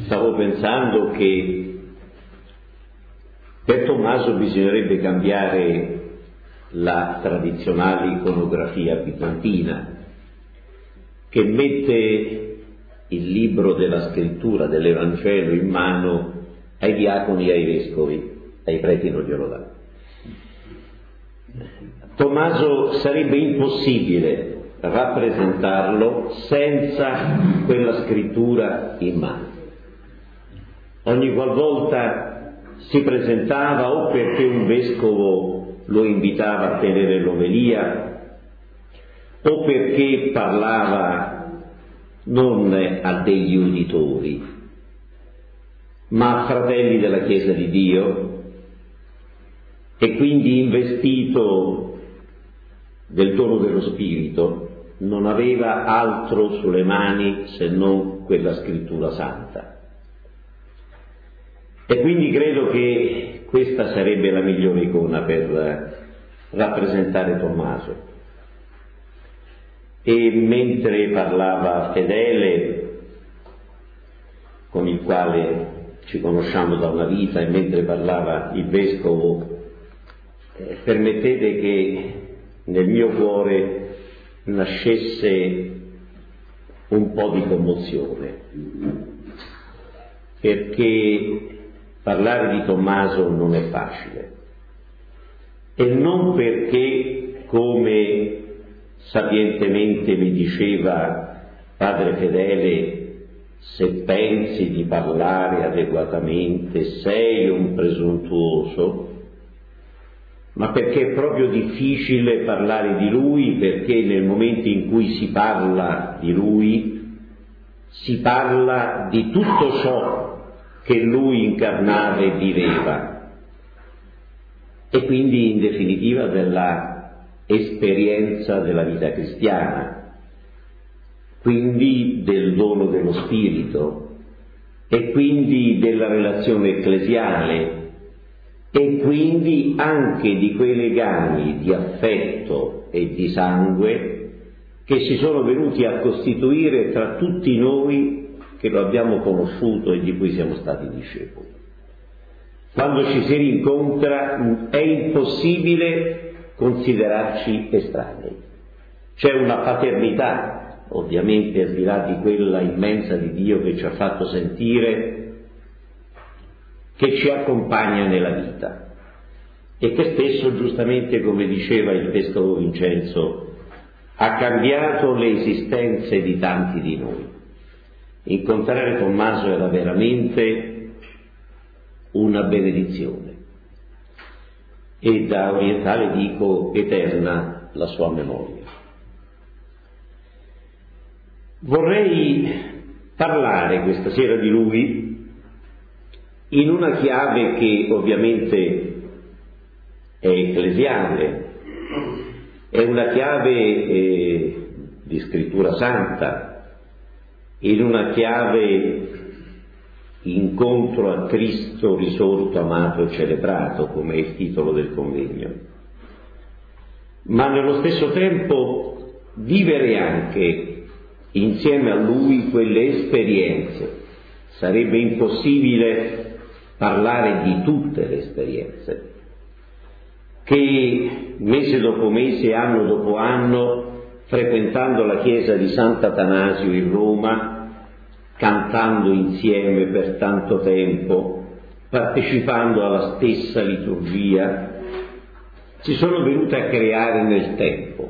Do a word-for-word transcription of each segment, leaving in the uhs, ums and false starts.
stavo pensando che per Tommaso bisognerebbe cambiare la tradizionale iconografia bizantina, che mette il libro della scrittura dell'Evangelo in mano ai diaconi e ai vescovi, ai preti non glielo dà. Tommaso sarebbe impossibile rappresentarlo senza quella scrittura in mano. Ogni qualvolta si presentava, o perché un vescovo lo invitava a tenere l'omelia, o perché parlava non a degli uditori, ma a fratelli della Chiesa di Dio, e quindi investito del dono dello Spirito, non aveva altro sulle mani se non quella scrittura santa. E quindi credo che questa sarebbe la migliore icona per rappresentare Tommaso. E mentre parlava Fedele, con il quale ci conosciamo da una vita, e mentre parlava il vescovo, eh, permettete che nel mio cuore nascesse un po' di commozione, perché parlare di Tommaso non è facile, e non perché, come sapientemente mi diceva padre Fedele, se pensi di parlare adeguatamente sei un presuntuoso, ma perché è proprio difficile parlare di lui, perché nel momento in cui si parla di lui si parla di tutto ciò che lui incarnava e viveva, e quindi in definitiva della esperienza della vita cristiana, quindi del dono dello Spirito, e quindi della relazione ecclesiale, e quindi anche di quei legami di affetto e di sangue che si sono venuti a costituire tra tutti noi che lo abbiamo conosciuto e di cui siamo stati discepoli. Quando ci si rincontra è impossibile considerarci estranei. C'è una paternità, ovviamente al di là di quella immensa di Dio che ci ha fatto sentire, che ci accompagna nella vita, e che spesso, giustamente come diceva il vescovo Vincenzo, ha cambiato le esistenze di tanti di noi. Incontrare Tommaso era veramente una benedizione, e da orientale dico eterna la sua memoria. Vorrei parlare questa sera di lui in una chiave che ovviamente è ecclesiale, è una chiave eh, di scrittura santa, in una chiave incontro a Cristo risorto, amato e celebrato, come è il titolo del convegno, ma nello stesso tempo vivere anche insieme a Lui quelle esperienze. Sarebbe impossibile parlare di tutte le esperienze che mese dopo mese, anno dopo anno, frequentando la chiesa di Sant'Atanasio in Roma, cantando insieme per tanto tempo, partecipando alla stessa liturgia, si sono venute a creare nel tempo.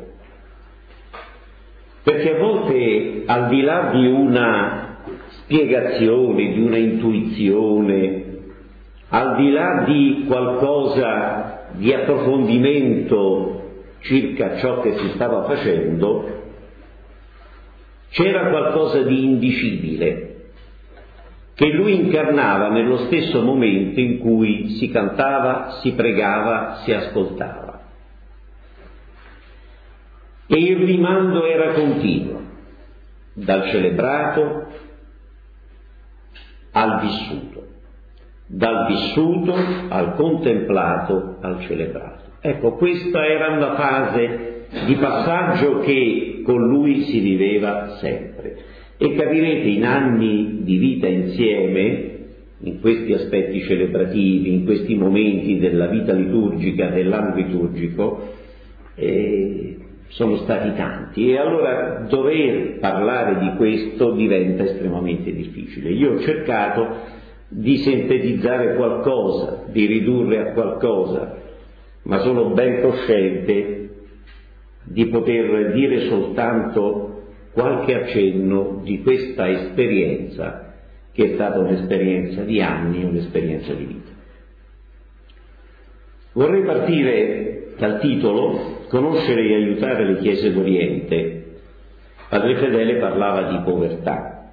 Perché a volte, al di là di una spiegazione, di una intuizione, al di là di qualcosa di approfondimento circa ciò che si stava facendo, c'era qualcosa di indicibile che lui incarnava nello stesso momento in cui si cantava, si pregava, si ascoltava. E il rimando era continuo, dal celebrato al vissuto, dal vissuto al contemplato al celebrato. Ecco, questa era una fase di passaggio che con lui si viveva sempre. e capirete in anni di vita insieme, in questi aspetti celebrativi, in questi momenti della vita liturgica, dell'anno liturgico, eh, sono stati tanti, e allora dover parlare di questo diventa estremamente difficile. Io ho cercato di sintetizzare qualcosa, di ridurre a qualcosa, ma sono ben cosciente di poter dire soltanto qualche accenno di questa esperienza, che è stata un'esperienza di anni, un'esperienza di vita. Vorrei partire dal titolo Conoscere e aiutare le chiese d'Oriente. Padre Fedele parlava di povertà,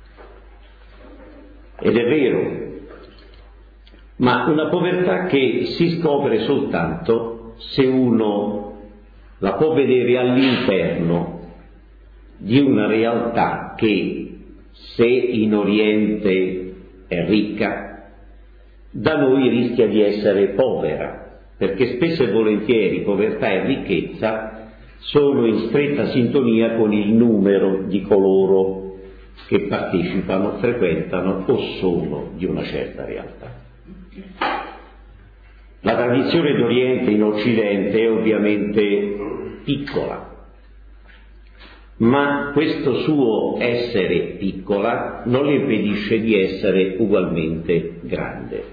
ed è vero, ma una povertà che si scopre soltanto se uno la può vedere all'interno di una realtà che, se in Oriente è ricca, da noi rischia di essere povera, perché spesso e volentieri povertà e ricchezza sono in stretta sintonia con il numero di coloro che partecipano, frequentano o sono di una certa realtà. La tradizione d'Oriente in Occidente è ovviamente piccola, ma questo suo essere piccola non le impedisce di essere ugualmente grande.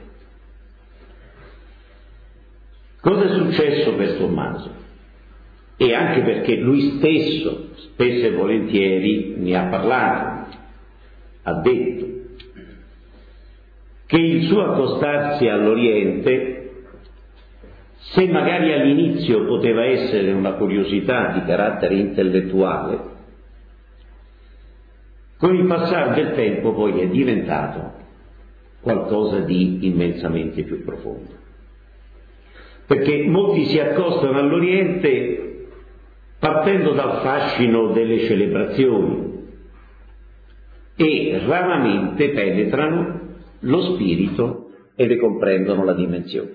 Cosa è successo per Tommaso? E anche perché lui stesso, spesso e volentieri, ne ha parlato, ha detto che il suo accostarsi all'Oriente, se magari all'inizio poteva essere una curiosità di carattere intellettuale, con il passare del tempo poi è diventato qualcosa di immensamente più profondo. Perché molti si accostano all'Oriente partendo dal fascino delle celebrazioni e raramente penetrano lo spirito e ne comprendono la dimensione.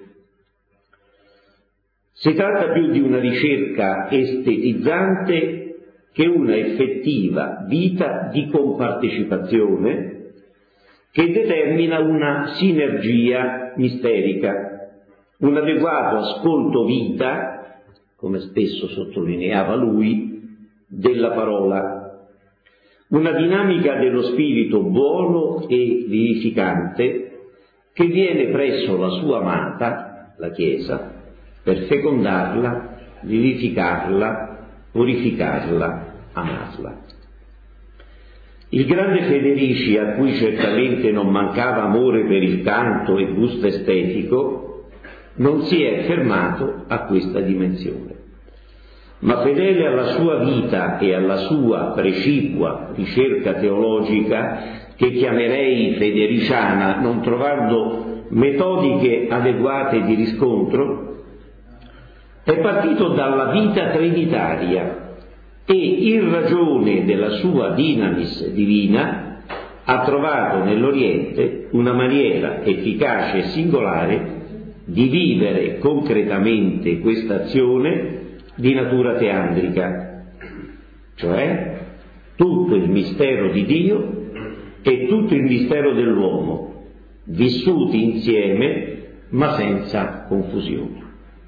Si tratta più di una ricerca estetizzante che una effettiva vita di compartecipazione che determina una sinergia misterica, un adeguato ascolto vita, come spesso sottolineava lui, della parola, una dinamica dello spirito buono e vivificante che viene presso la sua amata, la Chiesa, per fecondarla, vivificarla, purificarla, amarla. Il grande Federici, a cui certamente non mancava amore per il canto e gusto estetico, non si è fermato a questa dimensione, ma fedele alla sua vita e alla sua precipua ricerca teologica, che chiamerei federiciana, non trovando metodiche adeguate di riscontro, è partito dalla vita trinitaria e, in ragione della sua dinamis divina, ha trovato nell'Oriente una maniera efficace e singolare di vivere concretamente questa azione di natura teandrica, cioè tutto il mistero di Dio e tutto il mistero dell'uomo, vissuti insieme ma senza confusione.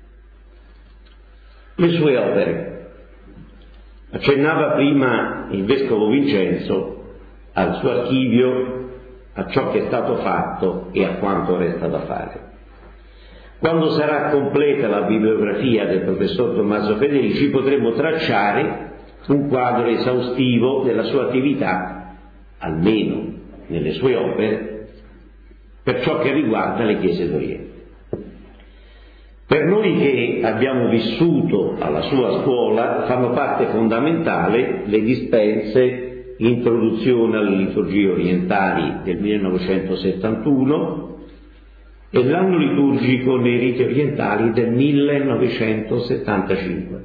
Le sue opere. Accennava prima il Vescovo Vincenzo al suo archivio, a ciò che è stato fatto e a quanto resta da fare. Quando sarà completa la bibliografia del professor Tommaso Federici potremo tracciare un quadro esaustivo della sua attività, almeno nelle sue opere, per ciò che riguarda le chiese d'Oriente. Per noi che abbiamo vissuto alla sua scuola fanno parte fondamentale le dispense Introduzione alle liturgie orientali del millenovecentosettantuno e l'anno liturgico nei riti orientali del millenovecentosettantacinque,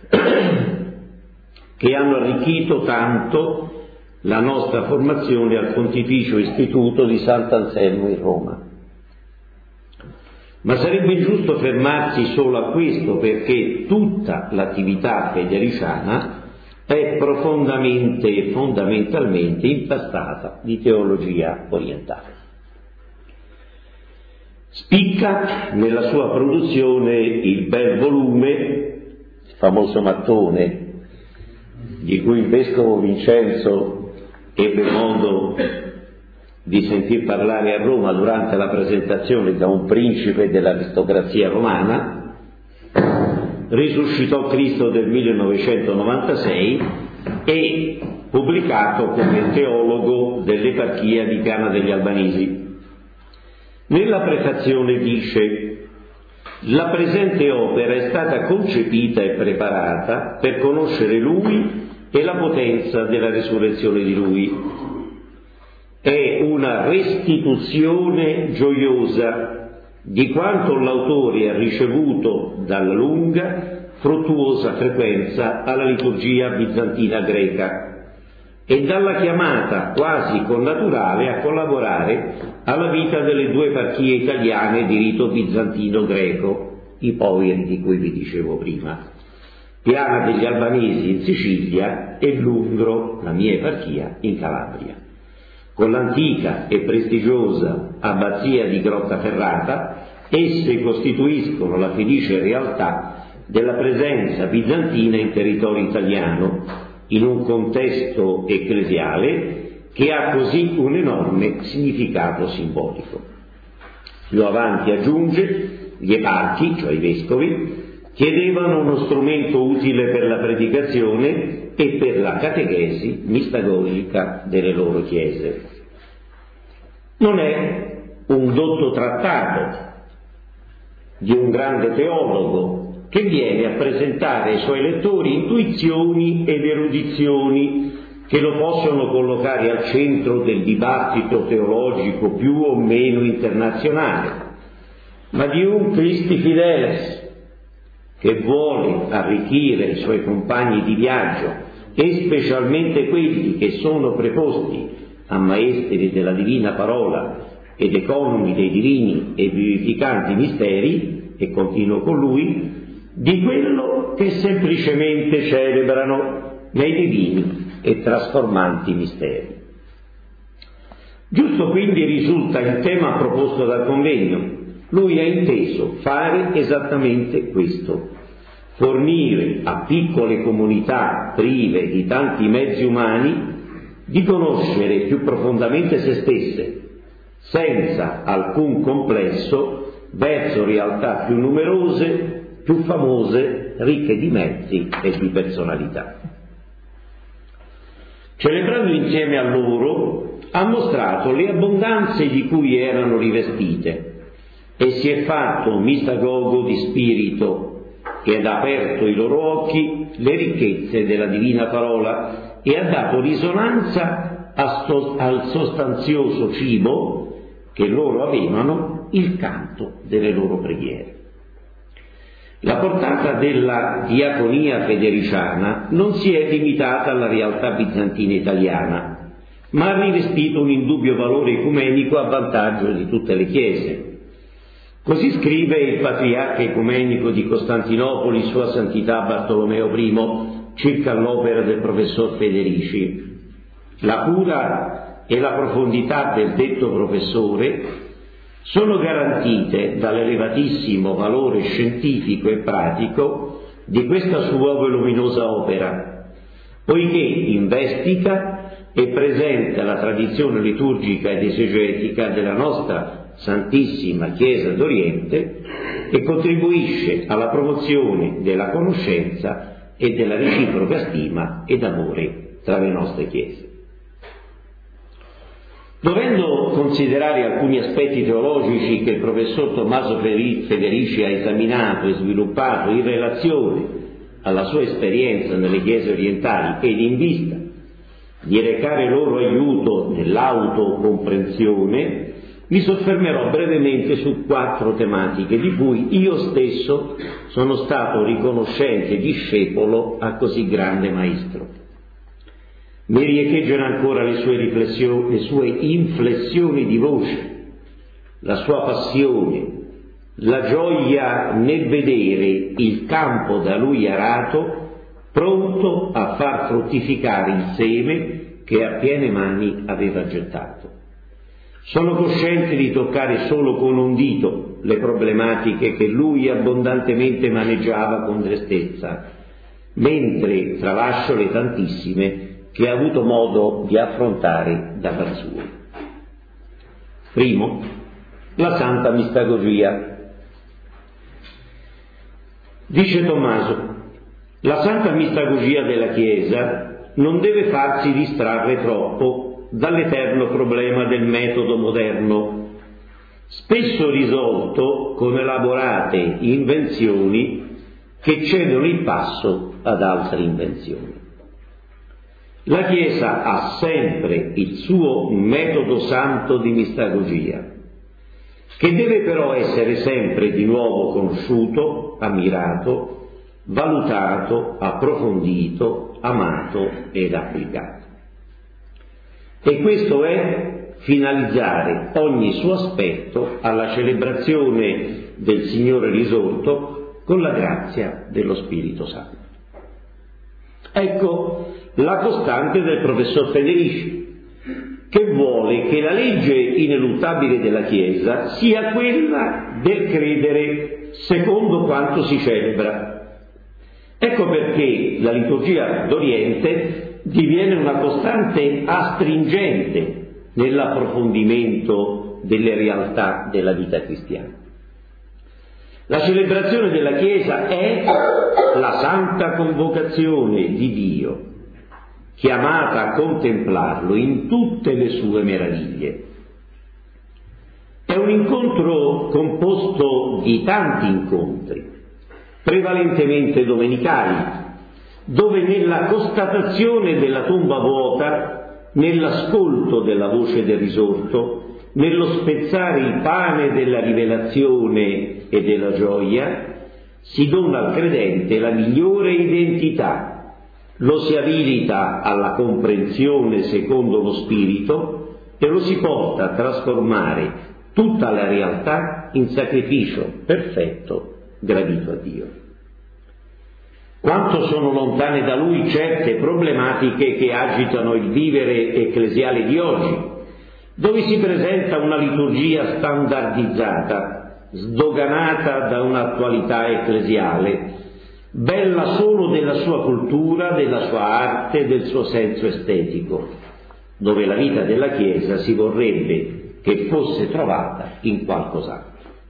che hanno arricchito tanto la nostra formazione al Pontificio Istituto di Sant'Anselmo in Roma. Ma sarebbe ingiusto fermarsi solo a questo, perché tutta l'attività federiciana è profondamente e fondamentalmente impastata di teologia orientale. Spicca nella sua produzione il bel volume, il famoso mattone, di cui il vescovo Vincenzo ebbe modo di sentir parlare a Roma durante la presentazione da un principe dell'aristocrazia romana. Risuscitò Cristo del millenovecentonovantasei e pubblicato come teologo dell'eparchia di Cana degli Albanesi. Nella prefazione dice: la presente opera è stata concepita e preparata per conoscere Lui e la potenza della risurrezione di Lui. È una restituzione gioiosa di quanto l'autore ha ricevuto dalla lunga, fruttuosa frequenza alla liturgia bizantina greca e dalla chiamata quasi connaturale a collaborare alla vita delle due eparchie italiane di rito bizantino greco, i poveri di cui vi dicevo prima, Piana degli Albanesi in Sicilia e Lungro, la mia eparchia, in Calabria. Con l'antica e prestigiosa abbazia di Grottaferrata, esse costituiscono la felice realtà della presenza bizantina in territorio italiano, in un contesto ecclesiale che ha così un enorme significato simbolico. Più avanti aggiunge: gli eparchi, cioè i vescovi, chiedevano uno strumento utile per la predicazione e per la catechesi mistagogica delle loro chiese. Non è un dotto trattato di un grande teologo che viene a presentare ai suoi lettori intuizioni ed erudizioni che lo possono collocare al centro del dibattito teologico più o meno internazionale, ma di un Christi Fideles che vuole arricchire i suoi compagni di viaggio e specialmente quelli che sono preposti a maestri della divina parola ed economi dei divini e vivificanti misteri, e continuo con lui, di quello che semplicemente celebrano nei divini e trasformanti misteri. Giusto quindi risulta il tema proposto dal convegno. Lui ha inteso fare esattamente questo: fornire a piccole comunità prive di tanti mezzi umani di conoscere più profondamente se stesse, senza alcun complesso, verso realtà più numerose, più famose, ricche di mezzi e di personalità. Celebrando insieme a loro, ha mostrato le abbondanze di cui erano rivestite e si è fatto mistagogo di spirito che ha aperto i loro occhi le ricchezze della divina parola e ha dato risonanza al sostanzioso cibo che loro avevano, il canto delle loro preghiere. La portata della diaconia federiciana non si è limitata alla realtà bizantina italiana, ma ha rivestito un indubbio valore ecumenico a vantaggio di tutte le chiese. Così scrive il patriarca ecumenico di Costantinopoli, Sua Santità Bartolomeo primo, circa l'opera del professor Federici: la cura e la profondità del detto professore sono garantite dall'elevatissimo valore scientifico e pratico di questa sua voluminosa opera, poiché investiga e presenta la tradizione liturgica ed esegetica della nostra Santissima Chiesa d'Oriente e contribuisce alla promozione della conoscenza e della reciproca stima ed amore tra le nostre Chiese. Dovendo considerare alcuni aspetti teologici che il professor Tommaso Federici ha esaminato e sviluppato in relazione alla sua esperienza nelle Chiese orientali ed in vista di recare loro aiuto nell'autocomprensione, mi soffermerò brevemente su quattro tematiche di cui io stesso sono stato riconoscente discepolo a così grande maestro. Mi riecheggiano ancora le sue riflessioni, le sue inflessioni di voce, la sua passione, la gioia nel vedere il campo da lui arato pronto a far fruttificare il seme che a piene mani aveva gettato. Sono cosciente di toccare solo con un dito le problematiche che lui abbondantemente maneggiava con prestezza, mentre tralascio le tantissime che ha avuto modo di affrontare da par suo. Primo, la santa mistagogia. Dice Tommaso, la santa mistagogia della Chiesa non deve farsi distrarre troppo dall'eterno problema del metodo moderno, spesso risolto con elaborate invenzioni che cedono il passo ad altre invenzioni. La Chiesa ha sempre il suo metodo santo di mistagogia, che deve però essere sempre di nuovo conosciuto, ammirato, valutato, approfondito, amato ed applicato. E questo è finalizzare ogni suo aspetto alla celebrazione del Signore risorto con la grazia dello Spirito Santo. Ecco la costante del professor Federici, che vuole che la legge ineluttabile della Chiesa sia quella del credere secondo quanto si celebra. Ecco perché la liturgia d'Oriente diviene una costante astringente nell'approfondimento delle realtà della vita cristiana. La celebrazione della Chiesa è la santa convocazione di Dio, chiamata a contemplarlo in tutte le sue meraviglie. È un incontro composto di tanti incontri, prevalentemente domenicali, dove nella constatazione della tomba vuota, nell'ascolto della voce del risorto, nello spezzare il pane della rivelazione e della gioia, si dona al credente la migliore identità, lo si abilita alla comprensione secondo lo Spirito e lo si porta a trasformare tutta la realtà in sacrificio perfetto, gradito a Dio. Quanto sono lontane da Lui certe problematiche che agitano il vivere ecclesiale di oggi, dove si presenta una liturgia standardizzata, sdoganata da un'attualità ecclesiale, bella solo della sua cultura, della sua arte, del suo senso estetico, dove la vita della Chiesa si vorrebbe che fosse trovata in qualcos'altro.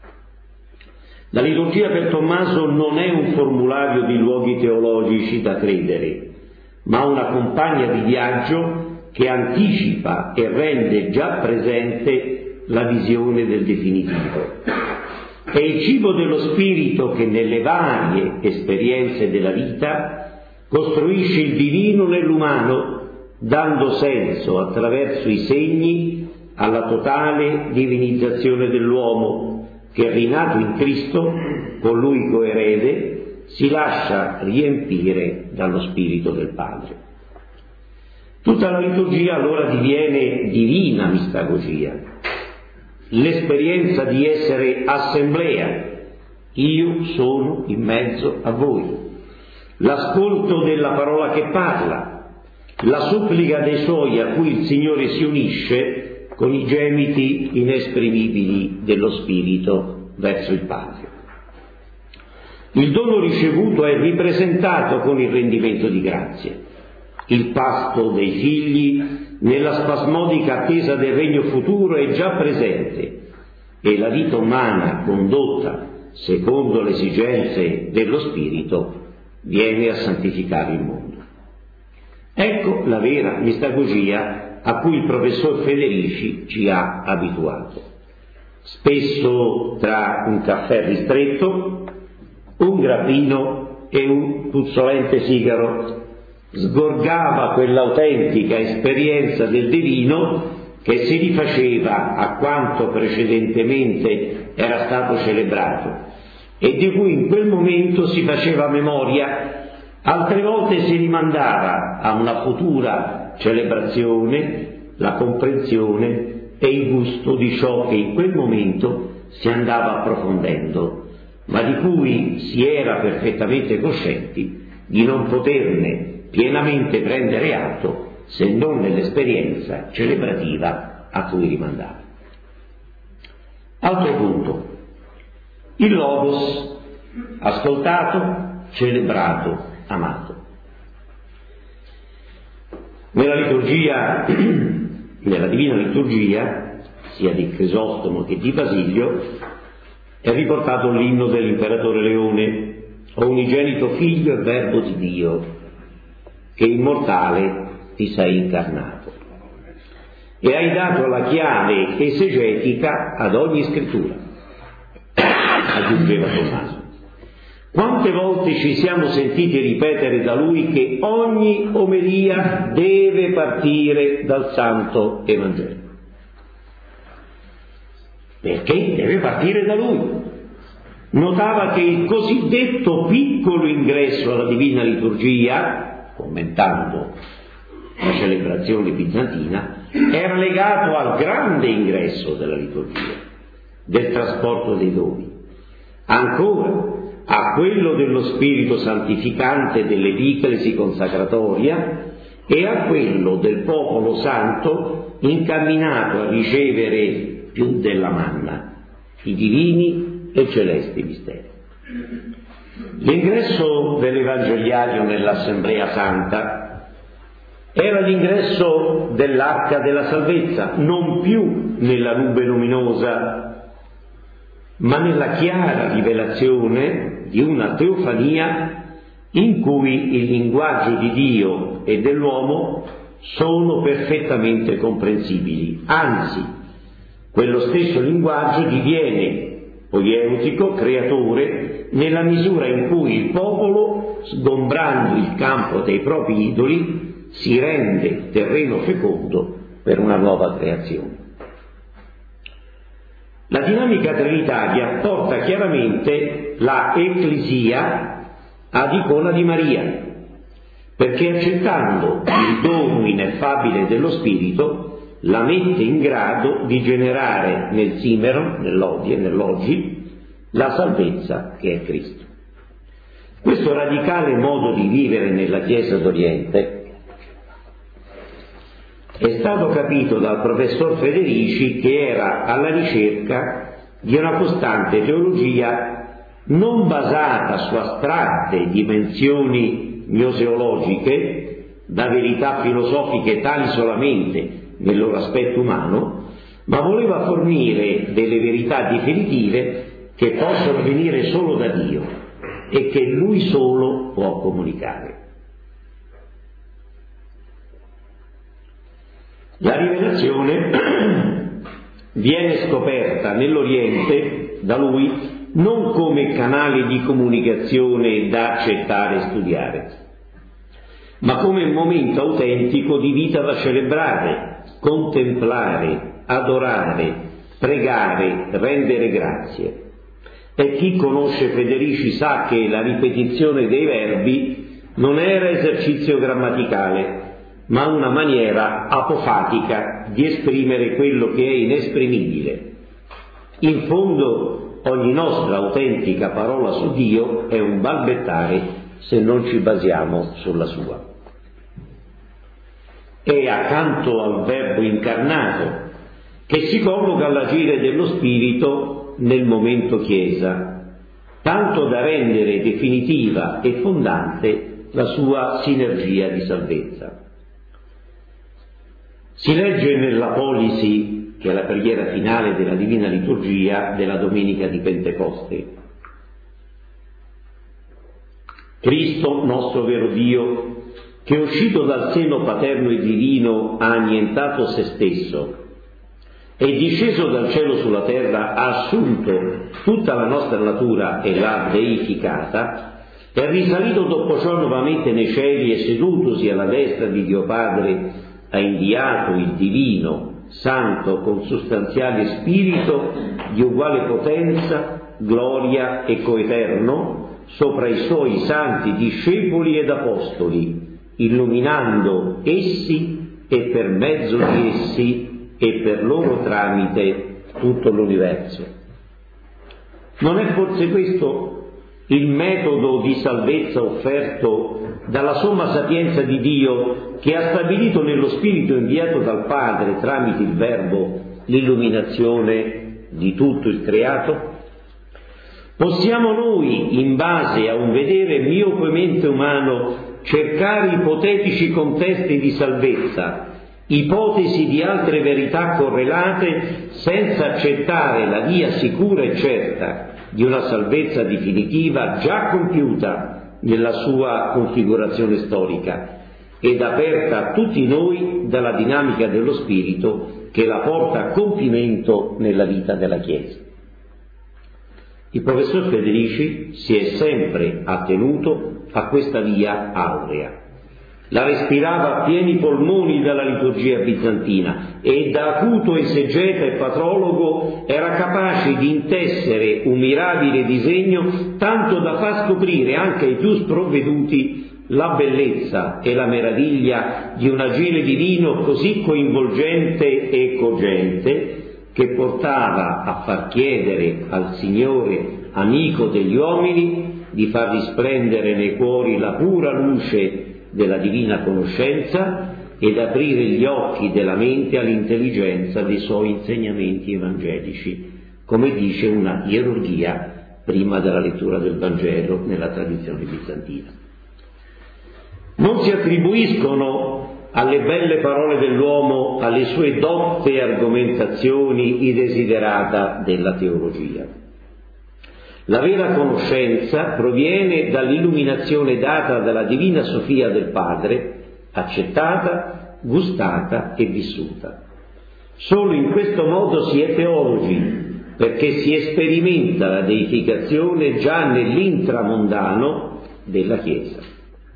La liturgia per Tommaso non è un formulario di luoghi teologici da credere, ma una compagna di viaggio che anticipa e rende già presente la visione del definitivo. È il cibo dello spirito che nelle varie esperienze della vita costruisce il divino nell'umano, dando senso attraverso i segni alla totale divinizzazione dell'uomo, che rinato in Cristo, con Lui coerede, si lascia riempire dallo Spirito del Padre. Tutta la liturgia allora diviene divina mistagogia, l'esperienza di essere assemblea, io sono in mezzo a voi, l'ascolto della parola che parla, la supplica dei suoi a cui il Signore si unisce con i gemiti inesprimibili dello Spirito verso il Padre. Il dono ricevuto è ripresentato con il rendimento di grazie. Il pasto dei figli nella spasmodica attesa del regno futuro è già presente e la vita umana condotta secondo le esigenze dello Spirito viene a santificare il mondo. Ecco la vera mistagogia a cui il professor Federici ci ha abituato. Spesso tra un caffè ristretto, un grappino e un puzzolente sigaro sgorgava quell'autentica esperienza del divino che si rifaceva a quanto precedentemente era stato celebrato e di cui in quel momento si faceva memoria. Altre volte si rimandava a una futura celebrazione la comprensione e il gusto di ciò che in quel momento si andava approfondendo, ma di cui si era perfettamente coscienti di non poterne pienamente prendere atto se non nell'esperienza celebrativa a cui rimandava. Altro punto: il Logos, ascoltato, celebrato, amato. Nella liturgia, nella Divina Liturgia, sia di Crisostomo che di Basilio, è riportato l'inno dell'imperatore Leone: o unigenito figlio e verbo di Dio, che immortale ti sei incarnato. E hai dato la chiave esegetica ad ogni scrittura, aggiungeva Tommaso. Quante volte ci siamo sentiti ripetere da lui che ogni omelia deve partire dal Santo Evangelo? Perché deve partire da lui. Notava che il cosiddetto piccolo ingresso alla Divina Liturgia, commentando la celebrazione bizantina, era legato al grande ingresso della liturgia, del trasporto dei doni, ancora a quello dello spirito santificante dell'epiclesi consacratoria e a quello del popolo santo incamminato a ricevere più della manna, i divini e celesti misteri. L'ingresso dell'Evangeliario nell'Assemblea Santa era l'ingresso dell'arca della salvezza, non più nella nube luminosa, ma nella chiara rivelazione di una teofania in cui il linguaggio di Dio e dell'uomo sono perfettamente comprensibili. Anzi, quello stesso linguaggio diviene poieutico, creatore, nella misura in cui il popolo, sgombrando il campo dei propri idoli, si rende terreno fecondo per una nuova creazione. La dinamica trinitaria porta chiaramente la Ecclesia ad icona di Maria, perché accettando il dono ineffabile dello Spirito la mette in grado di generare nel simero, nell'odie, nell'oggi, la salvezza che è Cristo. Questo radicale modo di vivere nella Chiesa d'Oriente è stato capito dal professor Federici, che era alla ricerca di una costante teologia non basata su astratte dimensioni gnoseologiche, da verità filosofiche tali solamente nel loro aspetto umano, ma voleva fornire delle verità definitive che possono venire solo da Dio e che Lui solo può comunicare. La rivelazione viene scoperta nell'Oriente da Lui non come canale di comunicazione da accettare e studiare, ma come momento autentico di vita da celebrare, contemplare, adorare, pregare, rendere grazie. E chi conosce Federici sa che la ripetizione dei verbi non era esercizio grammaticale, ma una maniera apofatica di esprimere quello che è inesprimibile. In fondo, ogni nostra autentica parola su Dio è un balbettare se non ci basiamo sulla sua. È accanto al Verbo incarnato che si colloca all'agire dello Spirito nel momento Chiesa, tanto da rendere definitiva e fondante la sua sinergia di salvezza. Si legge nella polisi, che è la preghiera finale della Divina Liturgia della Domenica di Pentecoste: Cristo, nostro vero Dio, che uscito dal seno paterno e divino ha annientato se stesso e disceso dal cielo sulla terra ha assunto tutta la nostra natura e l'ha deificata, è risalito dopo ciò nuovamente nei cieli e sedutosi alla destra di Dio Padre ha inviato il divino, santo, consustanziale spirito di uguale potenza, gloria e coeterno sopra i suoi santi discepoli ed apostoli, illuminando essi e per mezzo di essi e per loro tramite tutto l'universo. Non è forse questo il metodo di salvezza offerto dalla somma sapienza di Dio, che ha stabilito nello Spirito inviato dal Padre tramite il Verbo l'illuminazione di tutto il creato? Possiamo noi, in base a un vedere miopemente umano, cercare ipotetici contesti di salvezza, ipotesi di altre verità correlate, senza accettare la via sicura e certa di una salvezza definitiva già compiuta nella sua configurazione storica ed aperta a tutti noi dalla dinamica dello Spirito che la porta a compimento nella vita della Chiesa? Il professor Federici si è sempre attenuto a questa via aurea. La respirava a pieni polmoni dalla liturgia bizantina e da acuto esegeta e patrologo era capace di intessere un mirabile disegno tanto da far scoprire anche ai più sprovveduti la bellezza e la meraviglia di un agire divino così coinvolgente e cogente che portava a far chiedere al Signore, amico degli uomini, di far risplendere nei cuori la pura luce della divina conoscenza ed aprire gli occhi della mente all'intelligenza dei suoi insegnamenti evangelici, come dice una ierurgia prima della lettura del Vangelo nella tradizione bizantina. Non si attribuiscono alle belle parole dell'uomo, alle sue dotte argomentazioni, i desiderata della teologia. La vera conoscenza proviene dall'illuminazione data dalla divina Sofia del Padre, accettata, gustata e vissuta. Solo in questo modo si è teologi, perché si sperimenta la deificazione già nell'intramondano della Chiesa.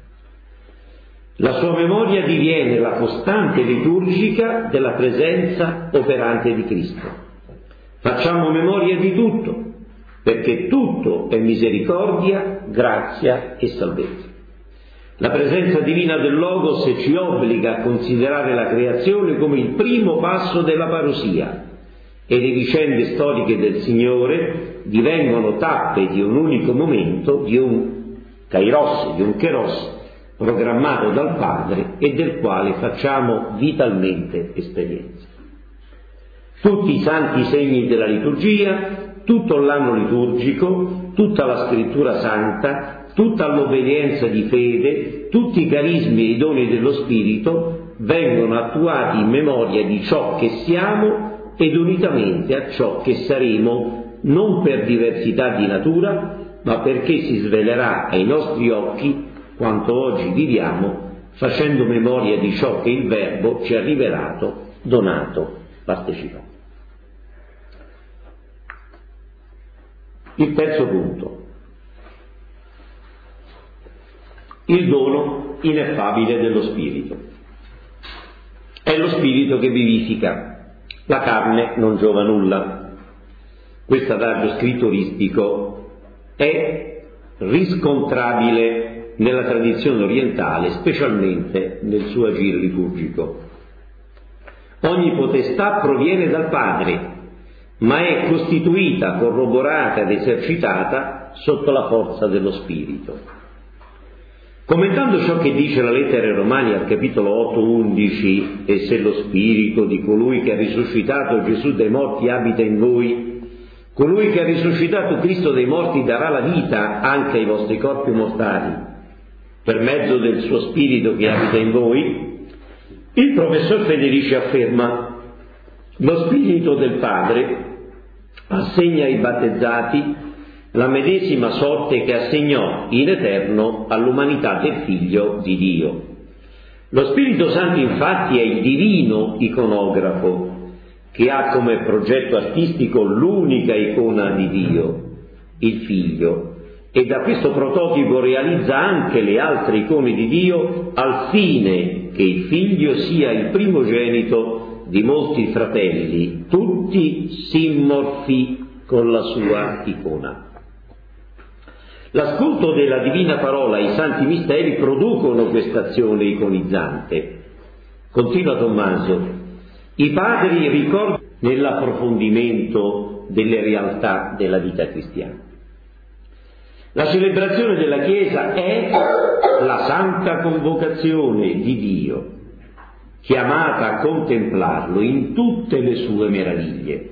La sua memoria diviene la costante liturgica della presenza operante di Cristo. Facciamo memoria di tutto, perché tutto è misericordia, grazia e salvezza. La presenza divina del Logos ci obbliga a considerare la creazione come il primo passo della parousia e le vicende storiche del Signore divengono tappe di un unico momento, di un kairos, di un keros, programmato dal Padre e del quale facciamo vitalmente esperienza. Tutti i santi segni della liturgia, tutto l'anno liturgico, tutta la scrittura santa, tutta l'obbedienza di fede, tutti i carismi e i doni dello Spirito vengono attuati in memoria di ciò che siamo ed unitamente a ciò che saremo, non per diversità di natura, ma perché si svelerà ai nostri occhi quanto oggi viviamo, facendo memoria di ciò che il Verbo ci ha rivelato, donato, partecipato. Il terzo punto. Il dono ineffabile dello Spirito. È lo Spirito che vivifica, la carne non giova nulla. Questo adagio scritturistico è riscontrabile nella tradizione orientale, specialmente nel suo agire liturgico. Ogni potestà proviene dal Padre, ma è costituita, corroborata ed esercitata sotto la forza dello Spirito. Commentando ciò che dice la lettera ai Romani al capitolo otto undici, e se lo Spirito di colui che ha risuscitato Gesù dai morti abita in voi, colui che ha risuscitato Cristo dai morti darà la vita anche ai vostri corpi mortali, per mezzo del suo Spirito che abita in voi, il professor Federici afferma: lo Spirito del Padre assegna ai battezzati la medesima sorte che assegnò in eterno all'umanità del Figlio di Dio. Lo Spirito Santo infatti è il divino iconografo che ha come progetto artistico l'unica icona di Dio, il Figlio, e da questo prototipo realizza anche le altre icone di Dio al fine che il Figlio sia il primogenito di molti fratelli, tutti simmorfi con la sua icona. L'ascolto della divina parola e i santi misteri producono questa azione iconizzante. Continua Tommaso: i padri ricordano nell'approfondimento delle realtà della vita cristiana. La celebrazione della Chiesa è la santa convocazione di Dio, chiamata a contemplarlo in tutte le sue meraviglie.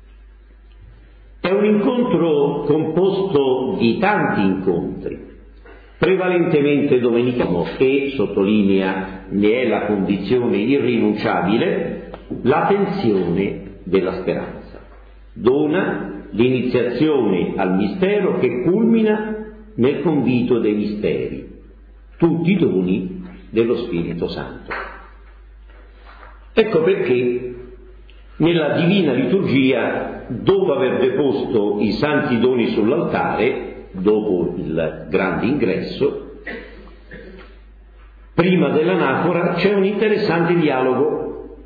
È un incontro composto di tanti incontri, prevalentemente domenicali, e, sottolinea, ne è la condizione irrinunciabile, la tensione della speranza. Dona l'iniziazione al mistero che culmina nel convito dei misteri, tutti i doni dello Spirito Santo. Ecco perché nella Divina Liturgia, dopo aver deposto i santi doni sull'altare, dopo il grande ingresso, prima dell'anafora c'è un interessante dialogo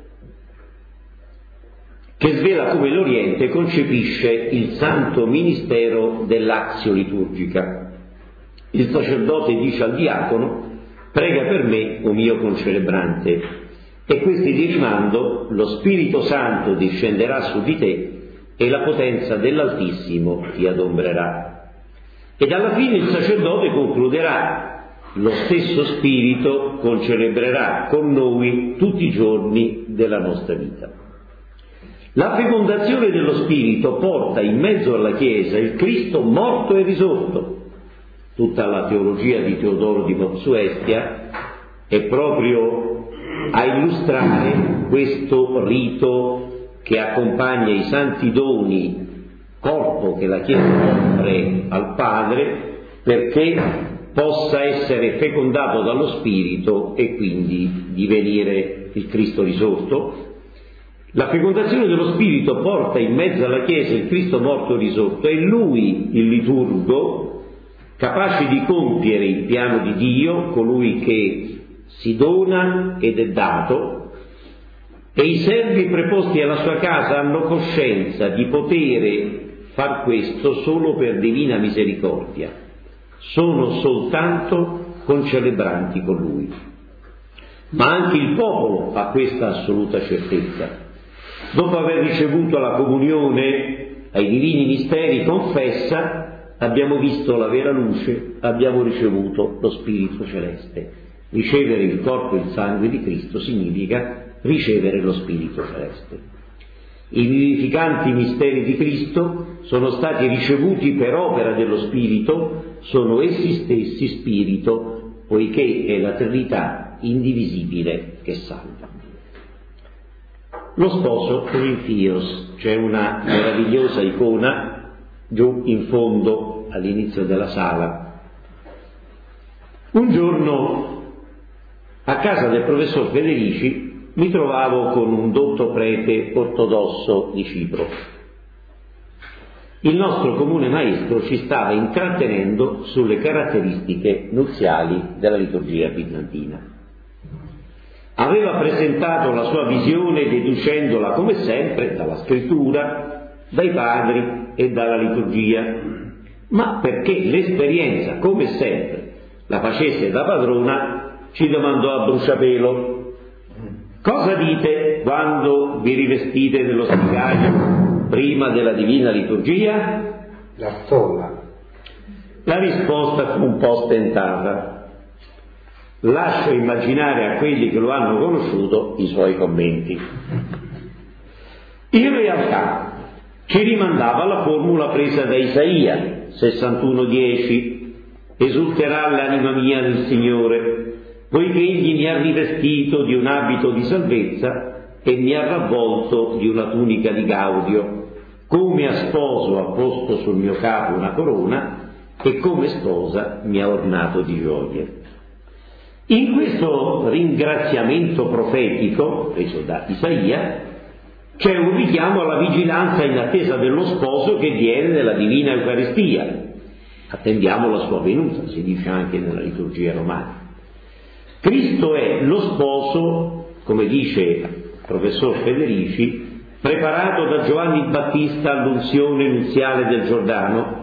che svela come l'Oriente concepisce il santo ministero dell'azio liturgica. Il sacerdote dice al diacono: prega per me, o mio concelebrante, e questi di rimando: lo Spirito Santo discenderà su di te e la potenza dell'Altissimo ti adombrerà. Ed alla fine il sacerdote concluderà: lo stesso Spirito concelebrerà con noi tutti i giorni della nostra vita. La fecondazione dello Spirito porta in mezzo alla Chiesa il Cristo morto e risorto. Tutta la teologia di Teodoro di Mopsuestia è proprio a illustrare questo rito che accompagna i santi doni, corpo che la Chiesa offre al Padre perché possa essere fecondato dallo Spirito e quindi divenire il Cristo risorto. La fecondazione dello Spirito porta in mezzo alla Chiesa il Cristo morto e risorto, è Lui il liturgo capace di compiere il piano di Dio, colui che si dona ed è dato, e i servi preposti alla sua casa hanno coscienza di potere far questo solo per divina misericordia, sono soltanto concelebranti con Lui. Ma anche il popolo ha questa assoluta certezza. Dopo aver ricevuto la comunione ai divini misteri, confessa: abbiamo visto la vera luce, abbiamo ricevuto lo Spirito Celeste. Ricevere il corpo e il sangue di Cristo significa ricevere lo Spirito Celeste. I vivificanti misteri di Cristo sono stati ricevuti per opera dello Spirito, sono essi stessi Spirito, poiché è la Trinità indivisibile che salva. Lo sposo con il Fios, c'è una meravigliosa icona giù in fondo all'inizio della sala. Un giorno a casa del professor Federici mi trovavo con un dotto prete ortodosso di Cipro. Il nostro comune maestro ci stava intrattenendo sulle caratteristiche nuziali della liturgia bizantina. Aveva presentato la sua visione deducendola come sempre dalla scrittura, dai padri e dalla liturgia, ma perché l'esperienza come sempre la facesse da padrona ci domandò a bruciapelo: cosa dite quando vi rivestite dello stigaio prima della divina liturgia? La stola. La risposta fu un po' stentata. Lascio immaginare a quelli che lo hanno conosciuto i suoi commenti. In realtà ci rimandava alla formula presa da Isaia sessantuno dieci: esulterà l'anima mia nel Signore, poiché egli mi ha rivestito di un abito di salvezza e mi ha ravvolto di una tunica di gaudio, come a sposo ha posto sul mio capo una corona e come sposa mi ha ornato di gioie. In questo ringraziamento profetico preso da Isaia c'è un richiamo alla vigilanza in attesa dello sposo che viene nella divina Eucaristia. Attendiamo la sua venuta, si dice anche nella liturgia romana. Cristo è lo sposo, come dice il professor Federici, preparato da Giovanni Battista all'unzione nuziale del Giordano,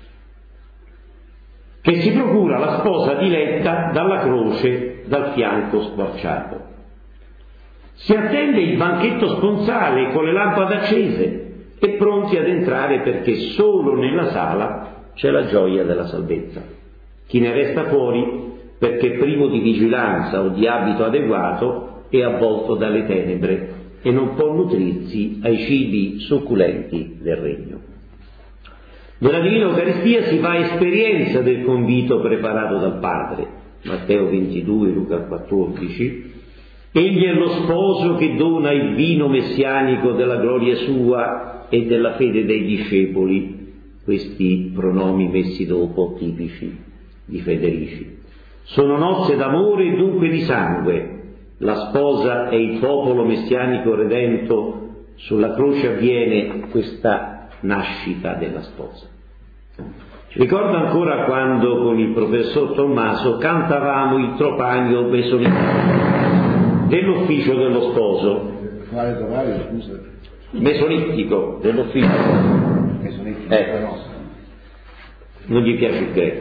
che si procura la sposa diletta dalla croce, dal fianco squarciato. Si attende il banchetto sponsale con le lampade accese e pronti ad entrare, perché solo nella sala c'è la gioia della salvezza. Chi ne resta fuori, perché privo di vigilanza o di abito adeguato, è avvolto dalle tenebre e non può nutrirsi ai cibi succulenti del regno. Nella Divina Eucaristia si fa esperienza del convito preparato dal Padre, Matteo ventidue, Luca quattordici. Egli è lo sposo che dona il vino messianico della gloria sua e della fede dei discepoli, questi pronomi messi dopo tipici di Federici. Sono nozze d'amore e dunque di sangue. La sposa è il popolo messianico redento. Sulla croce avviene questa nascita della sposa. Ricordo ancora quando con il professor Tommaso cantavamo il tropagno mesonitico dell'ufficio dello sposo. Quale tropagno, scusa? Mesonitico dell'ufficio. Mesonitico, eh. no. Non gli piace il greco.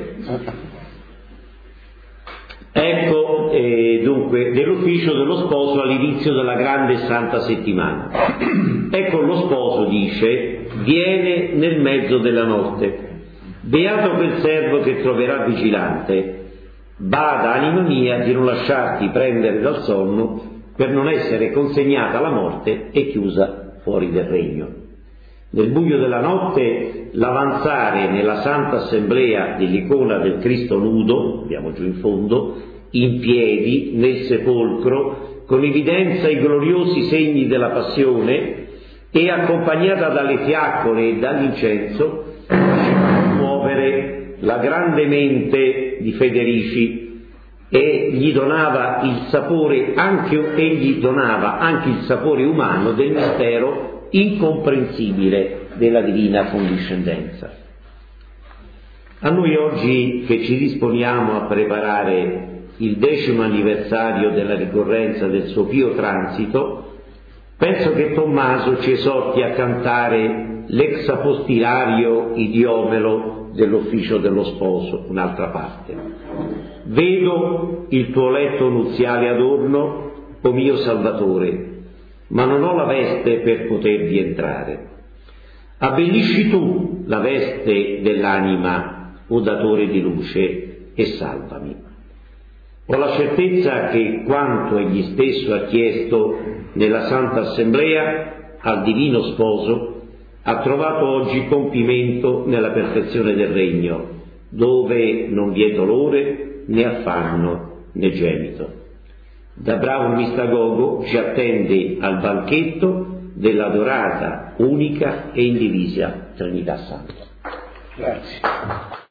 Ecco, eh, dunque, dell'ufficio dello sposo all'inizio della grande santa settimana. Ecco, lo sposo dice, viene nel mezzo della notte. Beato quel servo che troverà vigilante. Bada, anima mia, di non lasciarti prendere dal sonno per non essere consegnata alla morte e chiusa fuori del regno. Nel buio della notte l'avanzare nella santa assemblea dell'icona del Cristo nudo, abbiamo giù in fondo, in piedi, nel sepolcro, con evidenza i gloriosi segni della passione e accompagnata dalle fiaccole e dall'incenso, muovere la grande mente di Federici e gli donava il sapore anche, egli donava anche il sapore umano del mistero incomprensibile della divina condiscendenza. A noi oggi che ci disponiamo a preparare il decimo anniversario della ricorrenza del suo pio transito, penso che Tommaso ci esorti a cantare l'exapostilario idiomelo dell'ufficio dello sposo, un'altra parte. Vedo il tuo letto nuziale adorno, o mio Salvatore, ma non ho la veste per potervi entrare. Abbellisci tu la veste dell'anima, o datore di luce, e salvami. Ho la certezza che quanto egli stesso ha chiesto nella Santa Assemblea al Divino Sposo ha trovato oggi compimento nella perfezione del Regno, dove non vi è dolore, né affanno, né gemito. Da bravo mistagogo ci attende al banchetto dell'adorata, unica e indivisa Trinità Santa. Grazie.